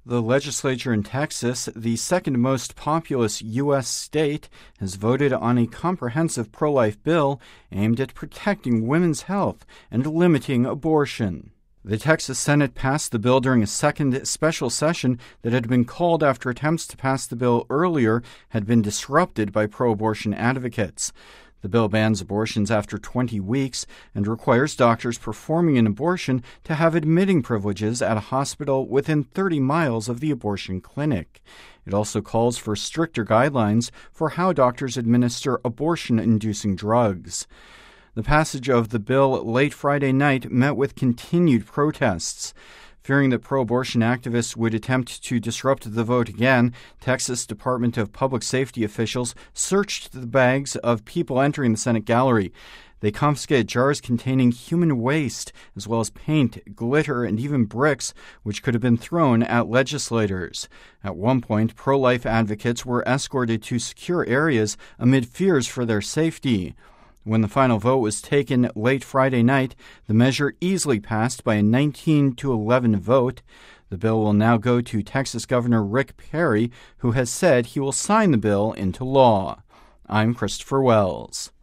The legislature in Texas, the second most populous U.S. state, has voted on a comprehensive pro-life bill aimed at protecting women's health and limiting abortion. The Texas Senate passed the bill during a second special session that had been called after attempts to pass the bill earlier had been disrupted by pro-abortion advocates. The bill bans abortions after 20 weeks and requires doctors performing an abortion to have admitting privileges at a hospital within 30 miles of the abortion clinic. It also calls for stricter guidelines for how doctors administer abortion-inducing drugs. The passage of the bill late Friday night met with continued protests. Fearing that pro-abortion activists would attempt to disrupt the vote again, Texas Department of Public Safety officials searched the bags of people entering the Senate gallery. They confiscated jars containing human waste, as well as paint, glitter, and even bricks, which could have been thrown at legislators. At one point, pro-life advocates were escorted to secure areas amid fears for their safety. When the final vote was taken late Friday night, the measure easily passed by a 19-11 vote. The bill will now go to Texas Governor Rick Perry, who has said he will sign the bill into law. I'm Christopher Wells.